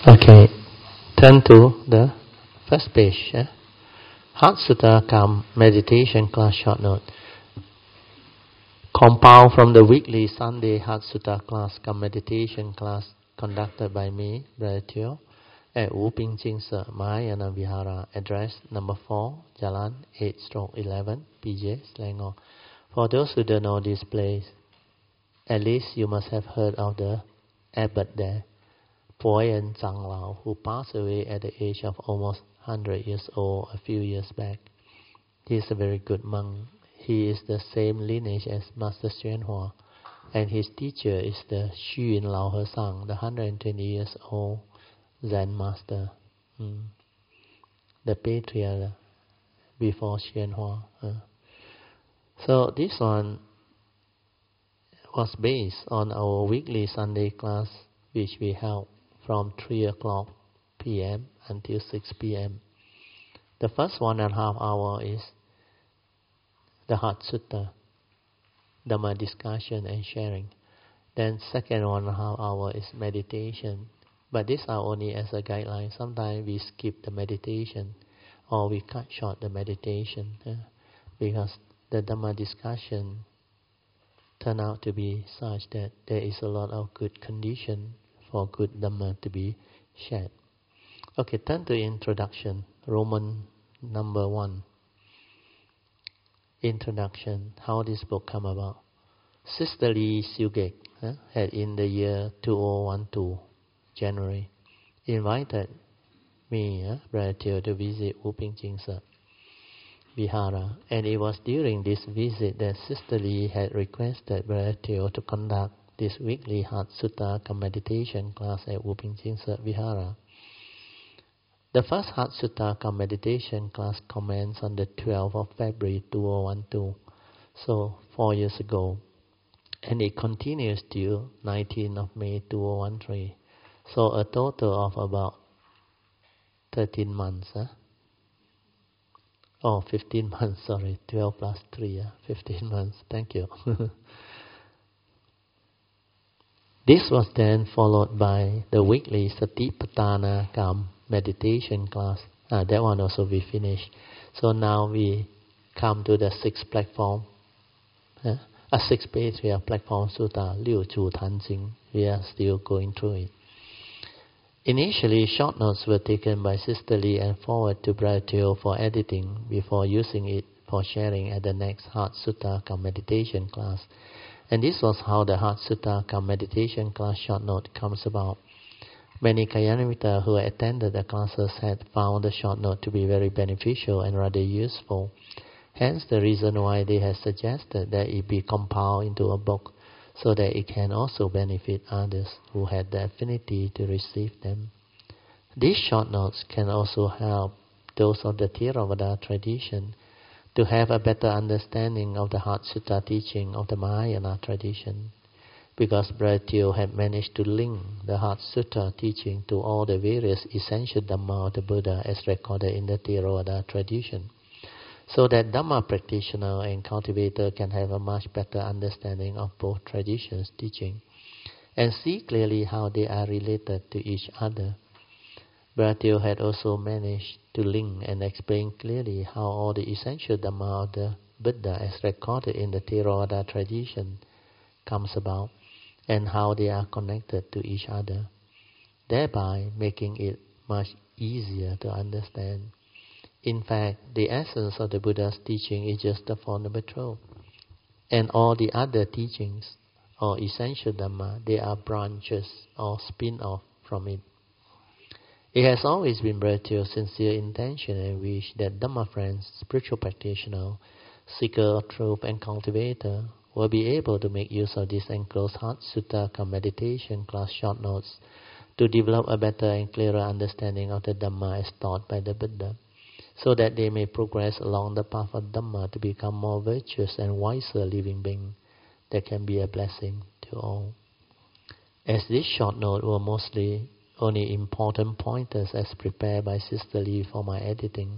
Okay, turn to the first page. Heart Sutta Kam Meditation Class Short Note. Compiled from the weekly Sunday Heart Sutta Class Kam Meditation Class conducted by me, Brother Teo, at Wu Ping Ching Sir, Mahayana Vihara, address number 4, Jalan 8/11, PJ, Selangor. For those who don't know this place, at least you must have heard of the abbot there, Poyen Zhang Lao, who passed away at the age of almost 100 years old a few years back. He is a very good monk. He is the same lineage as Master Xuan Hua, and his teacher is the Xun Lao He Sang, the 120 years old Zen master, the patriarch before Xuan Hua. So this one was based on our weekly Sunday class, which we held from 3 o'clock p.m. until 6 p.m. The first 1.5 hours is the Heart Sutta, Dhamma discussion and sharing. Then second 1.5 hours is meditation. But these are only as a guideline. Sometimes we skip the meditation or we cut short the meditation because the Dhamma discussion turn out to be such that there is a lot of good condition for good Dhamma to be shared. Okay, turn to introduction. Roman number 1. Introduction. How this book come about. Sister Lee Siugek had in the year 2012, January, invited me, Brother Teo, to visit Wu Ping Ching Sir, Vihara. And it was during this visit that Sister Lee had requested Brother Teo to conduct this weekly Heart Sutta Kam meditation class at Wu Ping Ching Sir, Vihara. The first Heart Sutta Kam meditation class commenced on the 12th of February 2012, so 4 years ago, and it continues till 19th of May 2013. So a total of about 13 months. 15 months, sorry. 12 plus 3, 15 months. Thank you. This was then followed by the weekly Satipatthana Kam meditation class. That one also we finished. So now we come to the sixth platform. A sixth patriarch platform sutta, Liu Chu Tan Jing. We are still going through it. Initially, short notes were taken by Sister Lee and forwarded to Brother Teo for editing before using it for sharing at the next Heart Sutta Kam meditation class. And this was how the Heart Sutta Kam meditation class short note comes about. Many Kalyanamitta who attended the classes had found the short note to be very beneficial and rather useful. Hence the reason why they had suggested that it be compiled into a book, so that it can also benefit others who had the affinity to receive them. These short notes can also help those of the Theravada tradition to have a better understanding of the Heart Sutta teaching of the Mahayana tradition, because Brother Teo had managed to link the Heart Sutta teaching to all the various essential Dhamma of the Buddha as recorded in the Theravada tradition, so that Dhamma practitioner and cultivator can have a much better understanding of both traditions' teaching and see clearly how they are related to each other. Brother Teo had also managed to link and explain clearly how all the essential Dhamma of the Buddha as recorded in the Theravada tradition comes about and how they are connected to each other, thereby making it much easier to understand. In fact, the essence of the Buddha's teaching is just the Four Noble Truths. And all the other teachings, or essential Dhamma, they are branches or spin-off from it. It has always been Brother Teo's sincere intention and wish that Dhamma friends, spiritual practitioner, seeker of truth and cultivator will be able to make use of this enclosed Heart Sutta Kam meditation class short notes to develop a better and clearer understanding of the Dhamma as taught by the Buddha, so that they may progress along the path of Dhamma to become more virtuous and wiser living beings that can be a blessing to all. As this short note were mostly only important pointers as prepared by Sister Lee for my editing,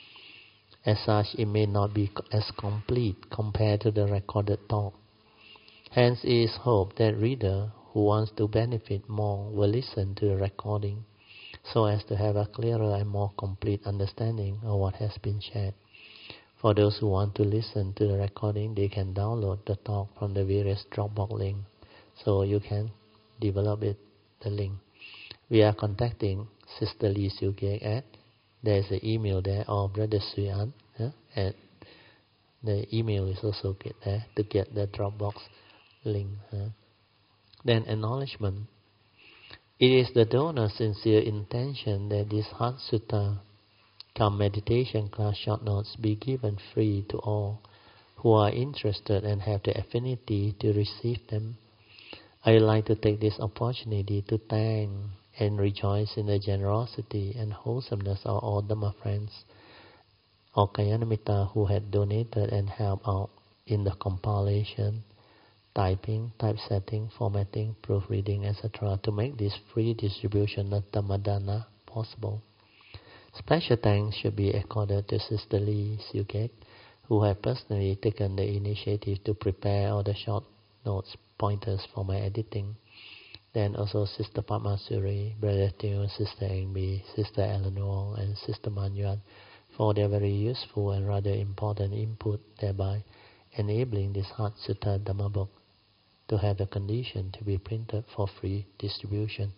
as such it may not be as complete compared to the recorded talk. Hence it is hoped that reader who wants to benefit more will listen to the recording so as to have a clearer and more complete understanding of what has been shared. For those who want to listen to the recording, they can download the talk from the various Dropbox links, so you can develop the link. We are contacting Sister Lee Siu Kek at, there's an email there, or Brother Sui An, at the email is also there to get the Dropbox link. Then acknowledgement. It is the donor's sincere intention that this Heart Sutta Come meditation class short notes be given free to all who are interested and have the affinity to receive them. I would like to take this opportunity to thank and rejoice in the generosity and wholesomeness of all Dhamma friends or Kalyanamitta who had donated and helped out in the compilation, typing, typesetting, formatting, proofreading, etc. to make this free distribution of Dhammadana possible. Special thanks should be accorded to Sister Lee Siu Kek, who have personally taken the initiative to prepare all the short notes pointers for my editing. Then also Sister Padma Suri, Brother Teo, Sister Engbi, Sister Eleanor, and Sister Manyuan for their very useful and rather important input, thereby enabling this Heart Sutta Dhamma book to have the condition to be printed for free distribution.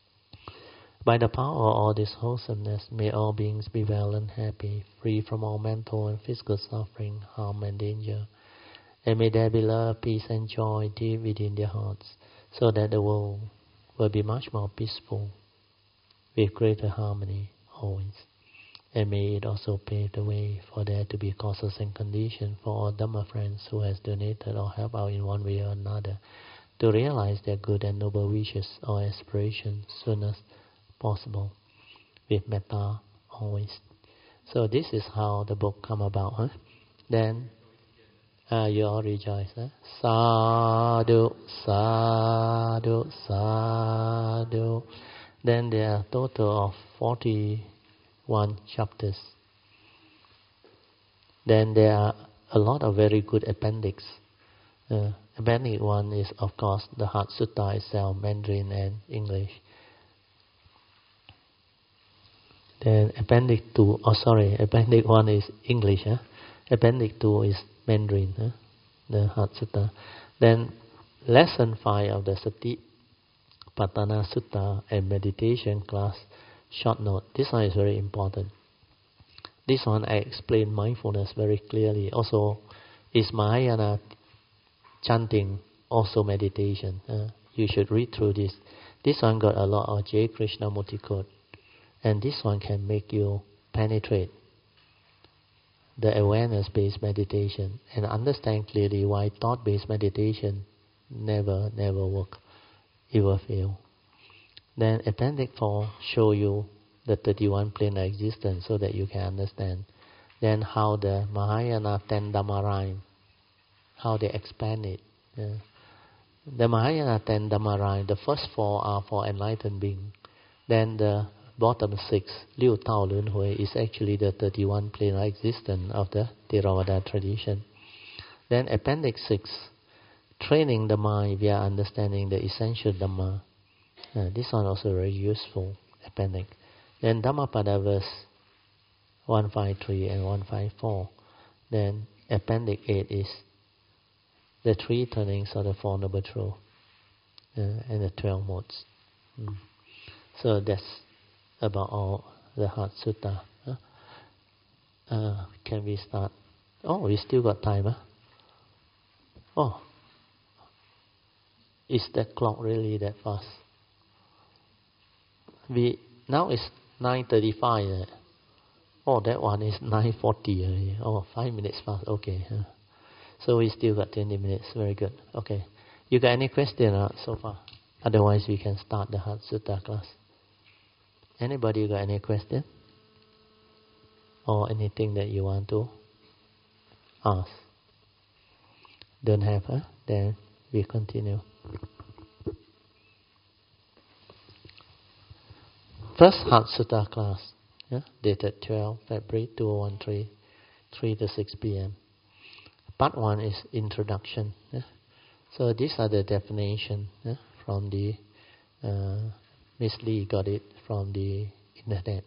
By the power of all this wholesomeness, may all beings be well and happy, free from all mental and physical suffering, harm and danger. And may there be love, peace and joy deep within their hearts, so that the world will be much more peaceful, with greater harmony always. And may it also pave the way for there to be causes and conditions for all Dhamma friends who has donated or helped out in one way or another to realize their good and noble wishes or aspirations soon as possible, with metta always. So this is how the book come about. Then you all rejoice. Sadhu, sadhu, sadhu. Then there are a total of 41 chapters. Then there are a lot of very good appendix. Appendix 1 is of course the Heart Sutta itself, Mandarin and English. Then Appendix 2, Appendix 1 is English. Appendix 2 is Mandarin, the Heart Sutta. Then Lesson 5 of the Satipatthana Sutta and Meditation class, short note. This one is very important. This one I explain mindfulness very clearly. Also, is Mahayana chanting, also meditation. You should read through this. This one got a lot of J. Krishnamurti quote. And this one can make you penetrate the awareness-based meditation and understand clearly why thought-based meditation never work. It will fail. Then Appendix 4 show you the 31 plane of existence so that you can understand. Then how the Mahayana 10 Dhamma rhyme, how they expand it. The Mahayana 10 Dhamma rhyme, the first 4 are for enlightened being. Then the bottom 6, Liu Tao Lun Hui, is actually the 31 plane of existence of the Theravada tradition. Then Appendix 6, training the mind via understanding the essential Dhamma. This one also very useful appendix. Then Dhammapada verse 153 and 154. Then Appendix 8 is the 3 turnings of the Four Noble Truths and the 12 modes. So that's about all the Heart Sutta. Can we start? Oh, we still got time. Oh, is that clock really that fast? Now it's 9:35. Oh, that one is 9:40 already. Oh, 5 minutes fast. Okay. So we still got 20 minutes. Very good. Okay. You got any question so far? Otherwise, we can start the Heart Sutta class. Anybody got any question? Or anything that you want to ask? Don't have, Then we continue. First Heart Sutta class, dated 12 February 2013, 3 to 6 p.m. Part 1 is introduction. So these are the definition from the Miss Lee got it from the internet.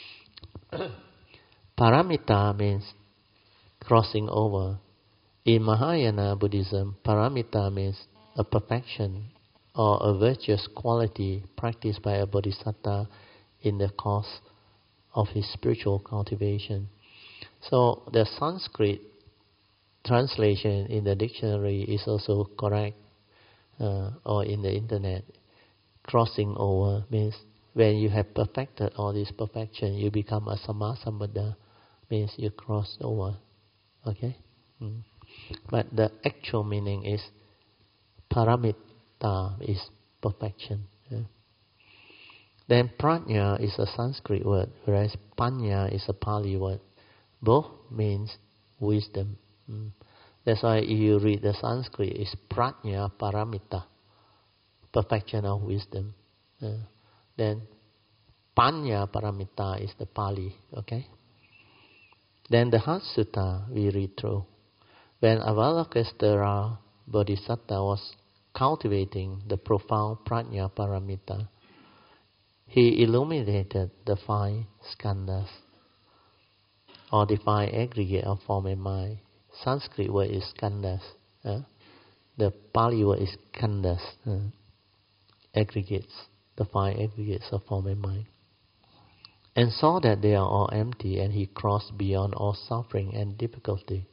Paramita means crossing over. In Mahayana Buddhism, paramita means a perfection or a virtuous quality practiced by a bodhisattva in the course of his spiritual cultivation. So the Sanskrit translation in the dictionary is also correct, or in the internet. Crossing over means when you have perfected all this perfection, you become a Sammasambuddha, means you cross over. Okay? But the actual meaning is paramita is perfection. Then prajna is a Sanskrit word, whereas panya is a Pali word. Both means wisdom. That's why if you read the Sanskrit, it's prajna paramita, perfection of wisdom. Then panya paramita is the Pali. Okay? Then the Heart Sutta we read through. When Avalokiteshvara Bodhisattva was cultivating the profound prajna paramita, he illuminated the 5 skandhas, or the 5 aggregate of form and mind. Sanskrit word is skandhas. The Pali word is khandhas, aggregates, the 5 aggregates of form and mind. And saw that they are all empty, and he crossed beyond all suffering and difficulty.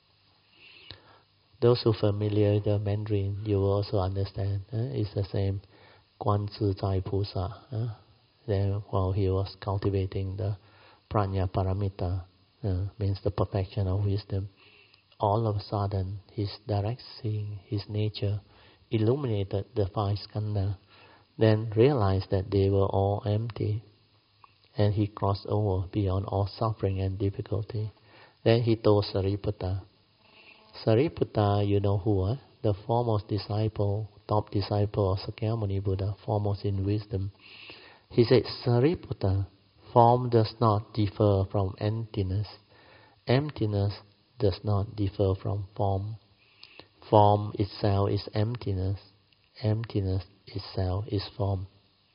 Those who are familiar with the Mandarin, you will also understand. It's the same Guan Zi Zai Pusa. Then while he was cultivating the prajna paramita, means the perfection of wisdom, all of a sudden his direct seeing, his nature, illuminated the 5 skandha, then realized that they were all empty, and he crossed over beyond all suffering and difficulty. Then he told Sariputta. Sariputta, you know who? The foremost disciple, top disciple of Sakyamuni Buddha, foremost in wisdom. He said, Sariputta, form does not differ from emptiness. Emptiness does not differ from form. Form itself is emptiness. Emptiness itself is form.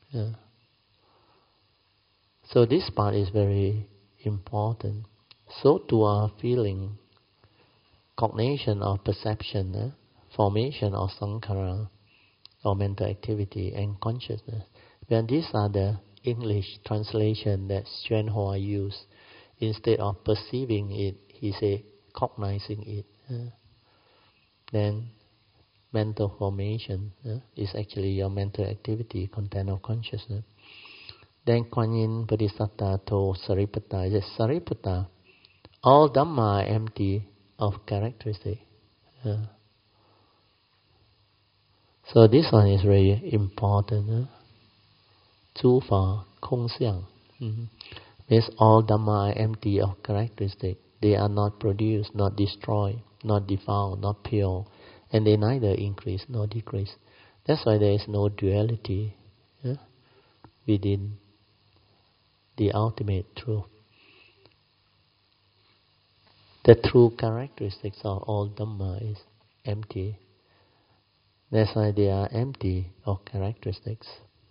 So this part is very important. So to our feeling, cognition or perception, formation or sankhara, or mental activity, and consciousness. When these are the English translation that Xuan Hua used, instead of perceiving it, he said cognizing it. Then mental formation is actually your mental activity, content of consciousness. Then Kuan Yin Bodhisattva told Sariputta, he said, Sariputta, all Dhamma are empty of characteristic. So this one is very important. 诸法空相 means all Dhamma are empty of characteristic. They are not produced, not destroyed, not defiled, not pure, and they neither increase nor decrease. That's why there is no duality within the ultimate truth. The true characteristics of all Dhamma is empty. That's why they are empty of characteristics.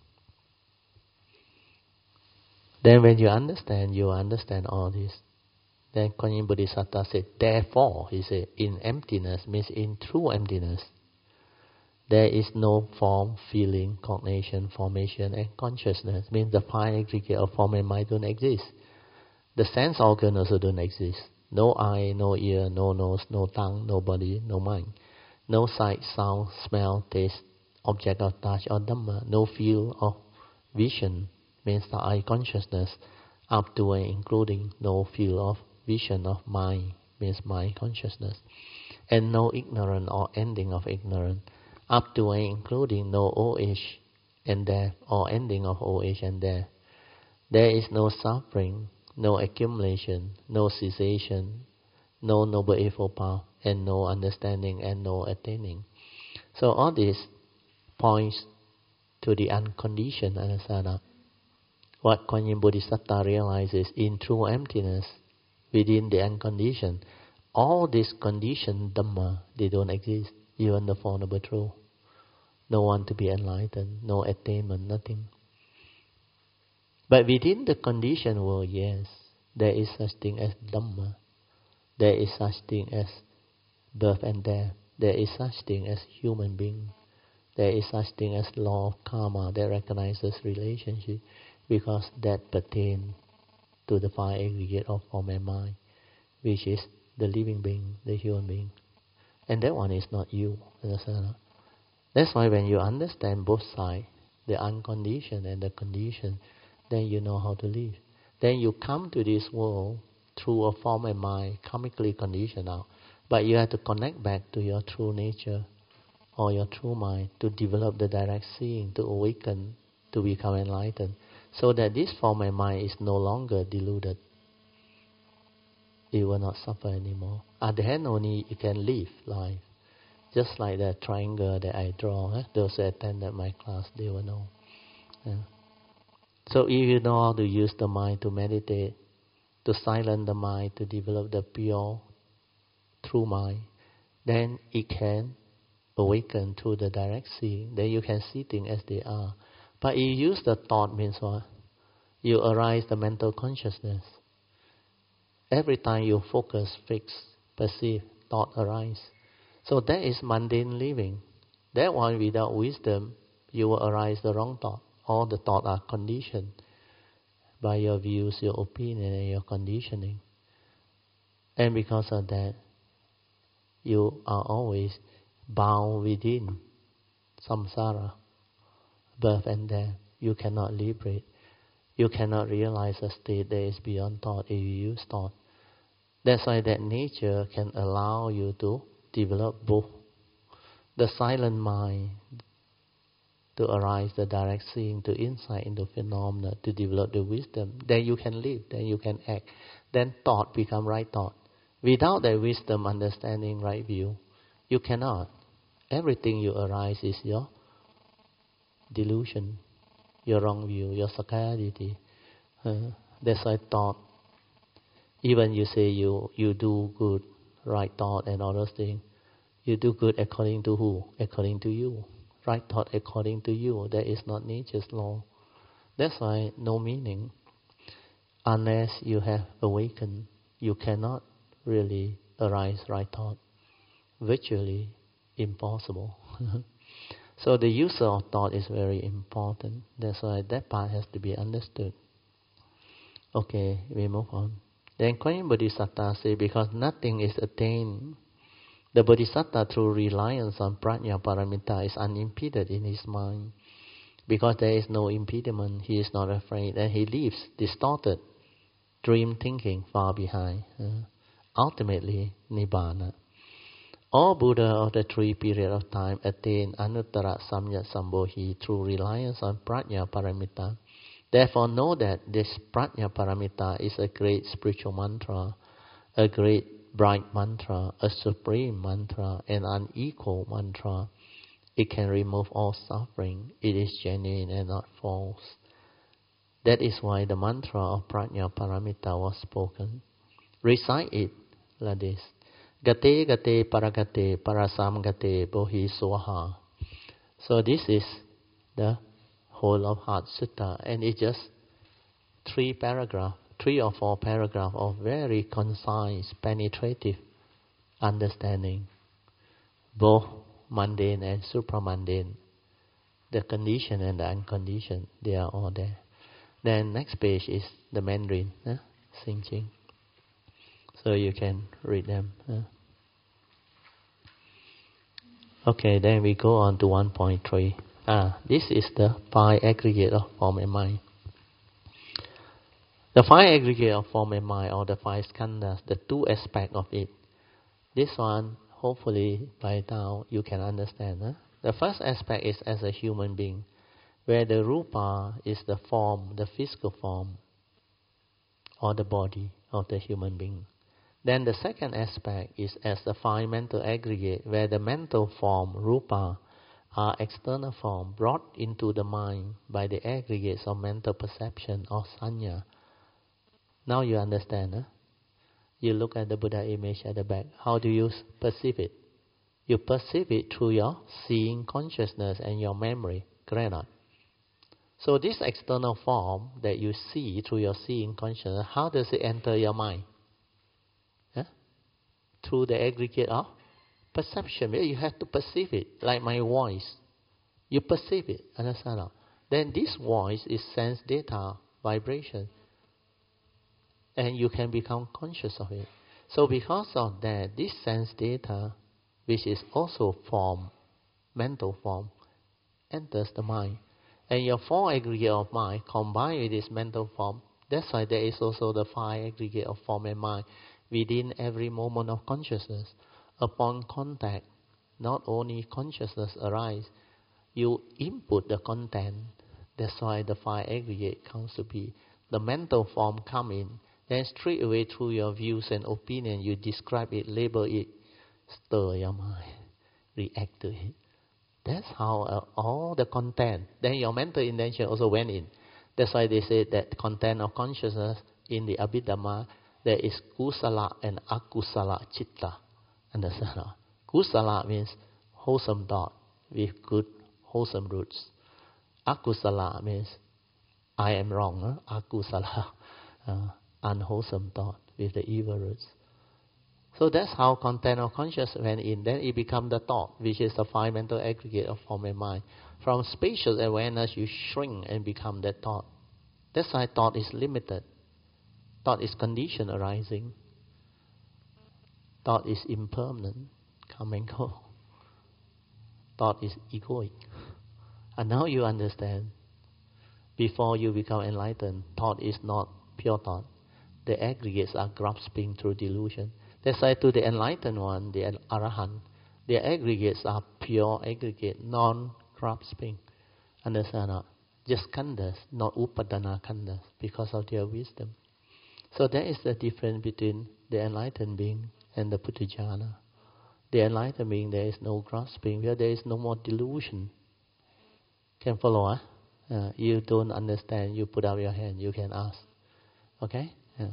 Then when you understand all this. Then Kuan Yin Bodhisattva said, therefore, he said, in emptiness, means in true emptiness, there is no form, feeling, cognition, formation, and consciousness. Means the 5 aggregate of form and mind don't exist. The sense organ also don't exist. No eye, no ear, no nose, no tongue, no body, no mind. No sight, sound, smell, taste, object of touch or Dhamma. No feel of vision, means the eye consciousness, up to and including no feel of vision of mind, means mind consciousness. And no ignorance or ending of ignorance, up to and including no old age and death, or ending of old age and death. There is no suffering, no accumulation, no cessation, no noble eightfold path, and no understanding and no attaining. So all this points to the unconditioned anasana. What Kuan Yin Bodhisattva realizes in true emptiness, within the unconditioned, all these conditioned Dhamma, they don't exist, even the Four Noble Truths. No one to be enlightened, no attainment, nothing. But within the conditioned world, yes, there is such thing as Dhamma. There is such thing as birth and death. There is such thing as human being. There is such thing as law of karma that recognizes relationship, because that pertains to the five aggregate of form and mind, which is the living being, the human being. And that one is not you. That's why when you understand both sides, the unconditioned and the conditioned, then you know how to live. Then you come to this world through a form and mind, karmically conditional. But you have to connect back to your true nature or your true mind to develop the direct seeing, to awaken, to become enlightened, so that this form and mind is no longer deluded. It will not suffer anymore. At the end only you can live life. Just like the triangle that I draw. Those who attended my class, they will know. So if you know how to use the mind to meditate, to silence the mind, to develop the pure, true mind, then it can awaken through the direct seeing. Then you can see things as they are. But you use the thought means what? You arise the mental consciousness. Every time you focus, fix, perceive, thought arise. So that is mundane living. That one without wisdom, you will arise the wrong thought. All the thoughts are conditioned by your views, your opinion, and your conditioning. And because of that, you are always bound within samsara, birth and death. You cannot liberate. You cannot realize a state that is beyond thought if you use thought. That's why that nature can allow you to develop both the silent mind, to arise the direct seeing, to insight into phenomena, to develop the wisdom. Then you can live, then you can act. Then thought become right thought. Without that wisdom, understanding, right view, you cannot. Everything you arise is your delusion, your wrong view, your sakkayaditthi. That's why thought, even you say you do good, right thought and all those things, you do good according to who? According to you. Right thought according to you. That is not nature's law. That's why no meaning. Unless you have awakened, you cannot really arise right thought. Virtually impossible. So the user of thought is very important. That's why that part has to be understood. Okay, we move on. Then Koyan Bodhisattva say, because nothing is attained, the Bodhisattva through reliance on Prajna Paramita is unimpeded in his mind. Because there is no impediment, he is not afraid, and he leaves distorted dream thinking far behind. Ultimately, Nibbana. All Buddha of the three periods of time attain Anuttara Samyak Sambodhi through reliance on Prajna Paramita. Therefore know that this Prajna Paramita is a great spiritual mantra, a great bright mantra, a supreme mantra, an unequal mantra. It can remove all suffering. It is genuine and not false. That is why the mantra of Prajna Paramita was spoken. Recite it like this. Gate gate paragate parasam gate bohi swaha. So this is the whole of Heart Sutta, and it's just 3 or 4 paragraphs of very concise, penetrative understanding, both mundane and supramundane. The conditioned and the unconditioned, they are all there. Then next page is the Mandarin, Xing. So you can read them. Okay, then we go on to 1.3. This is the 5 aggregate of form and mind. The 5 aggregate of form and mind, or the 5 skandhas, the 2 aspects of it. This one, hopefully by now you can understand. The first aspect is as a human being, where the rupa is the form, the physical form, or the body of the human being. Then the second aspect is as the 5 mental aggregate, where the mental form, rupa, are external form brought into the mind by the aggregates of mental perception or sanya. Now you understand. You look at the Buddha image at the back. How do you perceive it? You perceive it through your seeing consciousness and your memory. Correct or not? So this external form that you see through your seeing consciousness, how does it enter your mind? Through the aggregate of perception. You have to perceive it, like my voice. You perceive it, understand? Then this voice is sense data, vibration. And you can become conscious of it. So because of that, this sense data, which is also form, mental form, enters the mind. And your four aggregate of mind combined with this mental form, that's why there is also the five aggregate of form and mind within every moment of consciousness. Upon contact, not only consciousness arises, you input the content. That's why the five aggregate comes to be. The mental form come in, then straight away through your views and opinion, you describe it, label it, stir your mind, react to it. That's how all the content, then your mental intention also went in. That's why they say that content of consciousness in the Abhidhamma, there is kusala and akusala citta. Understand? Kusala means wholesome thought with good, wholesome roots. Akusala means I am wrong. Akusala, unwholesome thought with the evil roots. So that's how content of consciousness went in. Then it becomes the thought, which is the five mental aggregate of form and mind. From spacious awareness, you shrink and become that thought. That's why thought is limited. Thought is condition arising. Thought is impermanent, come and go. Thought is egoic. And now you understand. Before you become enlightened, thought is not pure thought. The aggregates are grasping through delusion. That's why to the enlightened one, the Arahant, their aggregates are pure aggregate, non-grasping. Understand not? Just khandhas, not upadana khandhas, because of their wisdom. So that is the difference between the enlightened being and the Puthujjana. The enlightened being, there is no grasping, where there is no more delusion. Can follow? You don't understand, you put up your hand, you can ask. Okay? Yeah.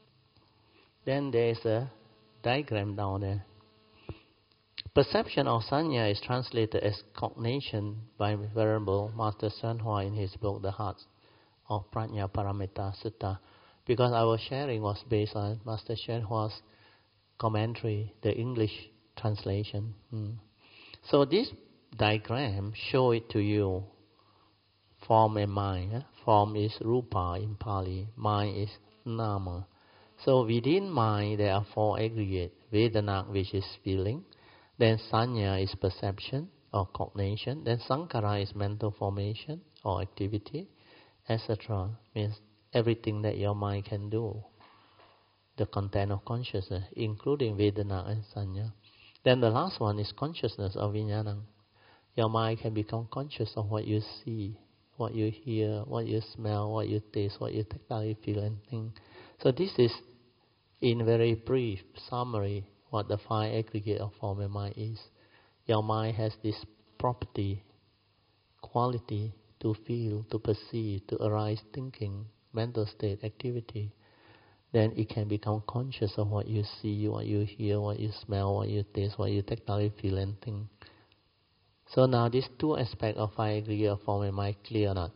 Then there is a diagram down there. Perception of sanya is translated as cognition by Venerable Master Hsuan Hua in his book, The Heart of Prajna Paramita Sutta. Because our sharing was based on Master Hsuan Hua's commentary, the English translation. So this diagram show it to you. Form and mind. Form is rupa in Pali. Mind is nama. So within mind there are four aggregates. Vedana, which is feeling. Then sanya is perception or cognition. Then sankhara is mental formation or activity, etc. Means everything that your mind can do. The content of consciousness, including vedana and sanya. Then the last one is consciousness of vijnana. Your mind can become conscious of what you see, what you hear, what you smell, what you taste, what you tactile feel and think. So this is, in very brief summary, what the five aggregate of form and mind is. Your mind has this property, quality to feel, to perceive, to arise thinking, mental state, activity. Then it can become conscious of what you see, what you hear, what you smell, what you taste, what you tactile feel and think. So now these two aspects of five aggregate of form and mind clear or not?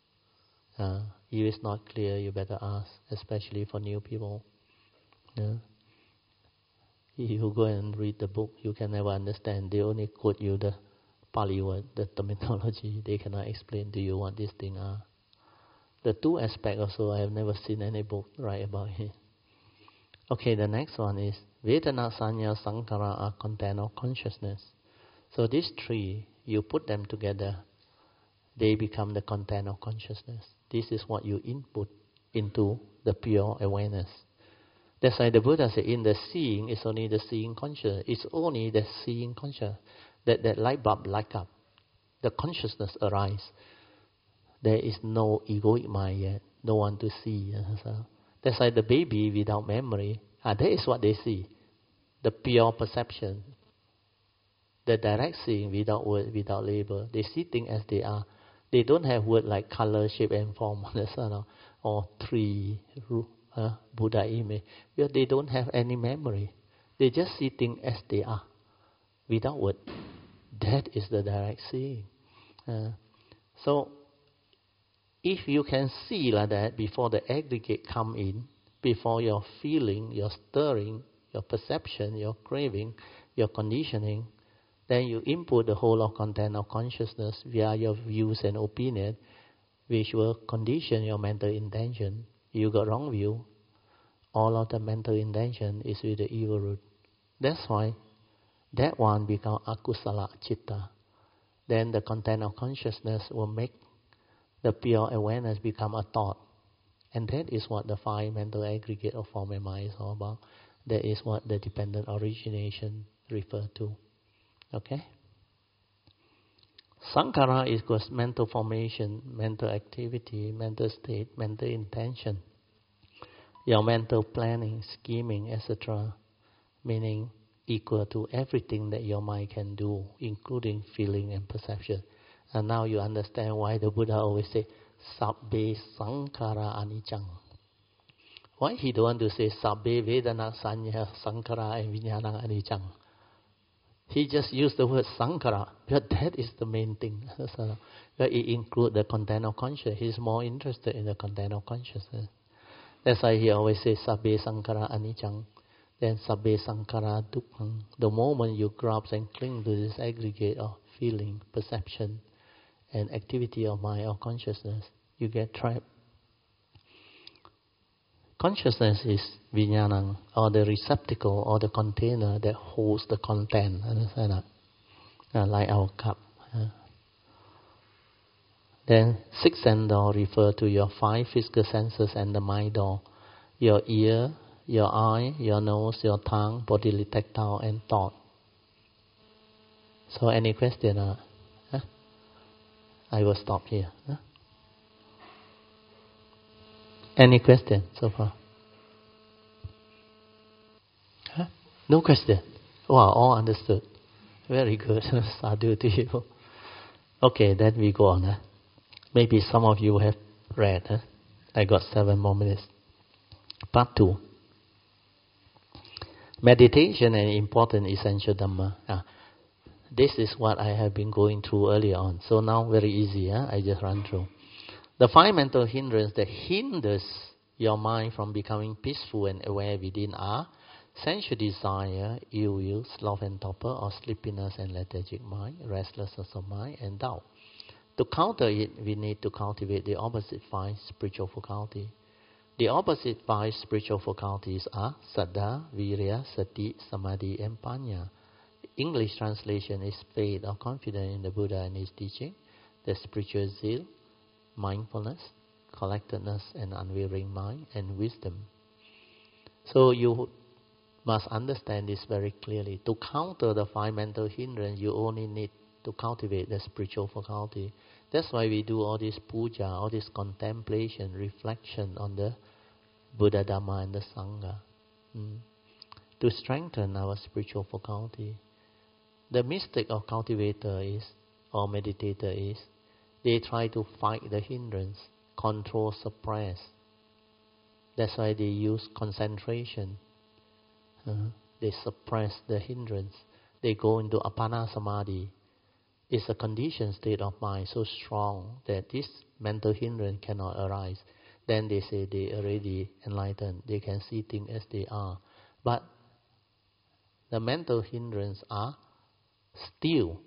If it's not clear, you better ask, especially for new people. Yeah. If you go and read the book, you can never understand. They only quote you the Pali word, the terminology. They cannot explain to you what these things are. The two aspects also, I have never seen any book write about it. Okay, the next one is Vedana, Sanya, Sankhara are content of consciousness. So these three, you put them together, they become the content of consciousness. This is what you input into the pure awareness. That's why the Buddha said, in the seeing, it's only the seeing consciousness. It's only the seeing consciousness. That light bulb light up. The consciousness arises. There is no egoic mind yet. No one to see. That's why the baby without memory, that is what they see. The pure perception. The direct seeing without word, without label. They see things as they are. They don't have word like color, shape and form. Or tree, Buddha image. Because they don't have any memory. They just see things as they are. Without word. That is the direct seeing. So, If you can see like that before the aggregate come in, before your feeling, your stirring, your perception, your craving, your conditioning, then you input the whole of content of consciousness via your views and opinion, which will condition your mental intention. You got wrong view, all of the mental intention is with the evil root. That's why that one become akusala chitta. Then the content of consciousness will make the pure awareness become a thought. And that is what the five mental aggregate of form and mind is all about. That is what the dependent origination refers to. Okay? Sankhara equals mental formation, mental activity, mental state, mental intention. Your mental planning, scheming, etc. Meaning equal to everything that your mind can do, including feeling and perception. And now you understand why the Buddha always say, Sabbe Sankhara Anicca. Why he don't want to say Sabbe Vedana Sanya Sankhara and Vijnana Anicca? He just used the word Sankhara, but that is the main thing. So, it includes the content of consciousness. He's more interested in the content of consciousness. That's why he always says Sabbe Sankhara Anicca. Then Sabbe Sankhara Dukkha. The moment you grasp and cling to this aggregate of feeling, perception, and activity of mind or consciousness, you get trapped. Consciousness is vijnana, or the receptacle or the container that holds the content. Understand that? Like our cup. Then six sense door refer to your five physical senses and the mind door. Your ear, your eye, your nose, your tongue, bodily, tactile, and thought. So any question? I will stop here. Any question so far? No question. Wow, all understood. Very good. Sadhu to you. Okay, then we go on. Maybe some of you have read. I got 7 more minutes. Part 2. Meditation and important essential Dhamma. This is what I have been going through earlier on. So now very easy. I just run through. The 5 mental hindrances that hinders your mind from becoming peaceful and aware within are sensual desire, ill will, sloth and torpor, or sleepiness and lethargic mind, restlessness of mind, and doubt. To counter it, we need to cultivate the opposite 5 spiritual faculties. The opposite 5 spiritual faculties are Saddha, Virya, Sati, Samadhi, and Panya. English translation is faith or confidence in the Buddha and his teaching, the spiritual zeal, mindfulness, collectedness and unwavering mind, and wisdom. So you must understand this very clearly. To counter the 5 mental hindrances, you only need to cultivate the spiritual faculty. That's why we do all this puja, all this contemplation, reflection on the Buddha, Dhamma and the Sangha. To strengthen our spiritual faculty. The mistake of cultivator is, or meditator is, they try to fight the hindrance, control, suppress. That's why they use concentration. They suppress the hindrance. They go into Appana Samadhi. It's a conditioned state of mind so strong that this mental hindrance cannot arise. Then they say they already enlightened. They can see things as they are. But the mental hindrances are still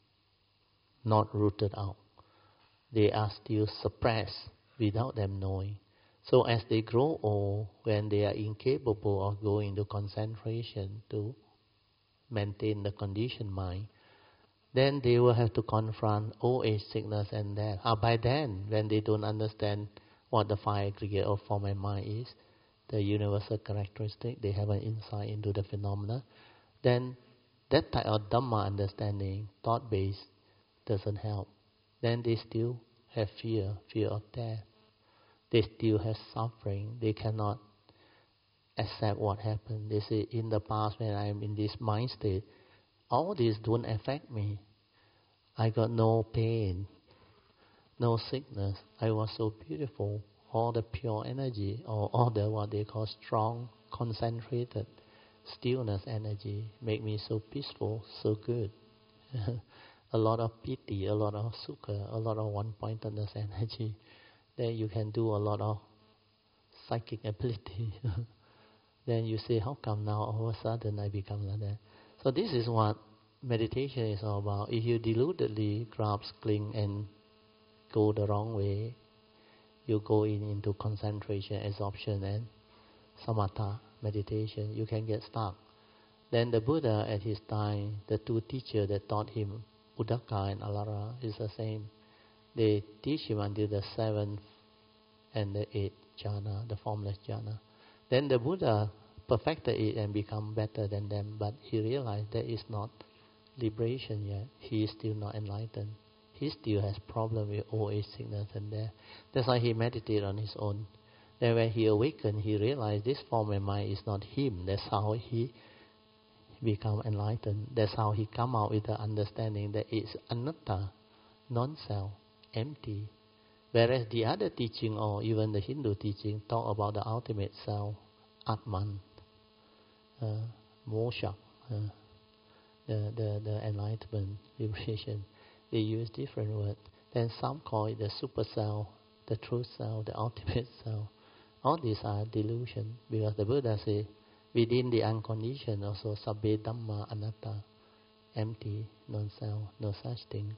not rooted out. They are still suppressed without them knowing. So as they grow old, when they are incapable of going into concentration to maintain the conditioned mind, then they will have to confront old age, sickness and death. By then, when they don't understand what the 5 aggregate of form and mind is, the universal characteristic, they have an insight into the phenomena, then that type of Dhamma understanding, thought-based, doesn't help. Then they still have fear of death. They still have suffering. They cannot accept what happened. They say, in the past when I am in this mind state, all this don't affect me. I got no pain, no sickness. I was so beautiful. All the pure energy, or all the what they call strong, concentrated stillness energy make me so peaceful, so good. A lot of piti, a lot of sukha, a lot of one-pointedness energy. then you can do a lot of psychic ability. Then you say, how come now all of a sudden I become like that? So this is what meditation is all about. If you deludedly grasp, cling and go the wrong way, you go into concentration, absorption and samatha meditation, you can get stuck. Then the Buddha at his time, the two teachers that taught him, Uddaka and Alara, is the same. They teach him until the 7th and the 8th jhana, the formless jhana. Then the Buddha perfected it and become better than them, but he realized that is not liberation yet. He is still not enlightened. He still has problem with old age, sickness and death. That's why he meditated on his own. Then when he awakened, he realized this form and mind is not him. That's how he become enlightened. That's how he come out with the understanding that it's anatta, non-self, empty. Whereas the other teaching, or even the Hindu teaching, talk about the ultimate self, Atman, moksha, the enlightenment, liberation. They use different words. Then some call it the super self, the true self, the ultimate self. All these are delusion, because the Buddha says, within the unconditioned also sabbe dhamma anatta, empty, non-self, no such thing.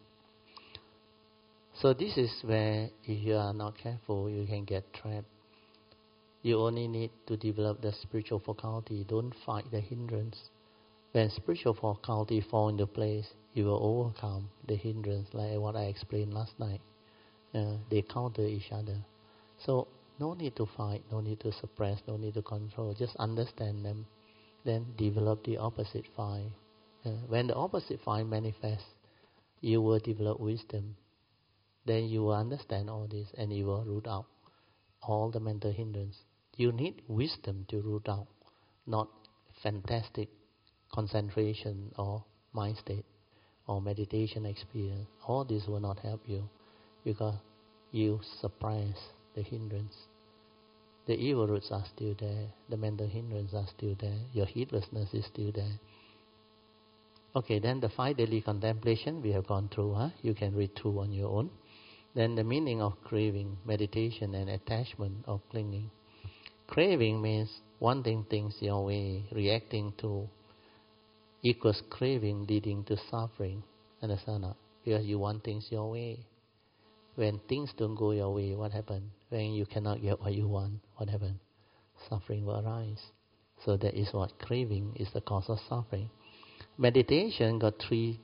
So this is where, if you are not careful, you can get trapped. You only need to develop the spiritual faculty. Don't fight the hindrance. When spiritual faculty fall into place, you will overcome the hindrance, like what I explained last night. They counter each other. So no need to fight, no need to suppress, no need to control. Just understand them. Then develop the opposite five. When the opposite five manifests, you will develop wisdom. Then you will understand all this and you will root out all the mental hindrance. You need wisdom to root out, not fantastic concentration or mind state or meditation experience. All this will not help you because you suppress the hindrance. The evil roots are still there. The mental hindrance are still there. Your heedlessness is still there. Okay, then the 5 daily contemplation we have gone through. You can read through on your own. Then the meaning of craving, meditation and attachment or clinging. Craving means wanting things your way, reacting to equals craving leading to suffering. Understand that? Because you want things your way. When things don't go your way, what happens? When you cannot get what you want, what happens? Suffering will arise. So that is what craving is, the cause of suffering. Meditation got 3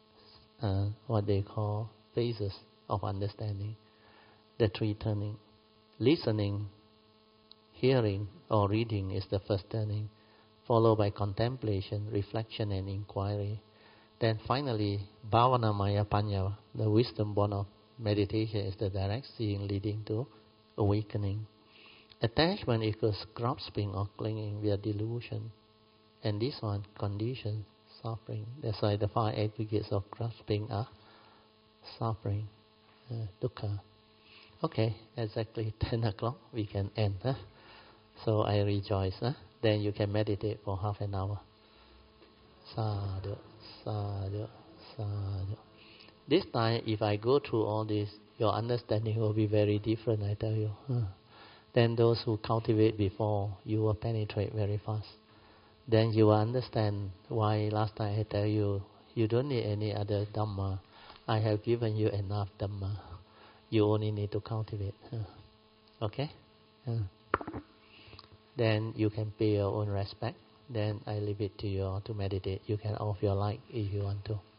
what they call phases of understanding. The 3 turning. Listening, hearing or reading is the first turning, followed by contemplation, reflection and inquiry. Then finally, bhavana maya panya, the wisdom born of meditation, is the direct seeing leading to awakening. Attachment equals grasping or clinging via delusion. And this one, condition, suffering. That's why the 5 aggregates of grasping are suffering, dukkha. Okay, exactly 10 o'clock we can end. So I rejoice. Then you can meditate for half an hour. Sadhu, sadhu, sadhu. This time, if I go through all this, your understanding will be very different, I tell you. Then those who cultivate before, you will penetrate very fast. Then you will understand why last time I tell you, you don't need any other Dhamma. I have given you enough Dhamma. You only need to cultivate. Okay? Then you can pay your own respect. Then I leave it to you all to meditate. You can off your light if you want to.